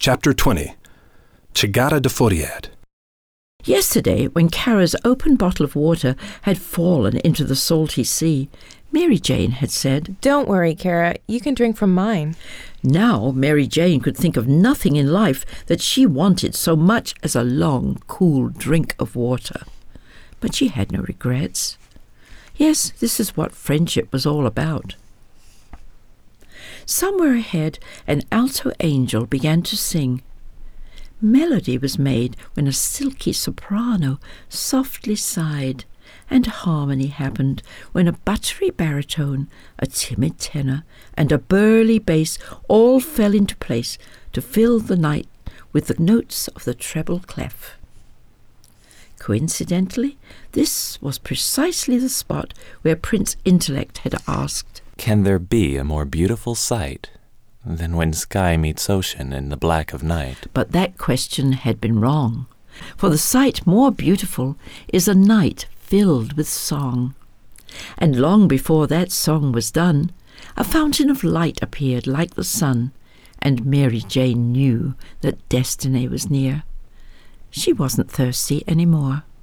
Chapter 20. Chegada de Foriad. Yesterday, when Cara's open bottle of water had fallen into the salty sea, Mary Jane had said, "Don't worry, Cara, you can drink from mine." Now Mary Jane could think of nothing in life that she wanted so much as a long, cool drink of water. But she had no regrets. Yes, this is what friendship was all about. Somewhere ahead, an alto angel began to sing. Melody was made when a silky soprano softly sighed, and harmony happened when a buttery baritone, a timid tenor, and a burly bass all fell into place to fill the night with the notes of the treble clef. Coincidentally, this was precisely the spot where Prince Intellect had asked, "Can there be a more beautiful sight than when sky meets ocean in the black of night?" But that question had been wrong, for the sight more beautiful is a night filled with song. And long before that song was done, a fountain of light appeared like the sun, and Mary Jane knew that destiny was near. She wasn't thirsty any more.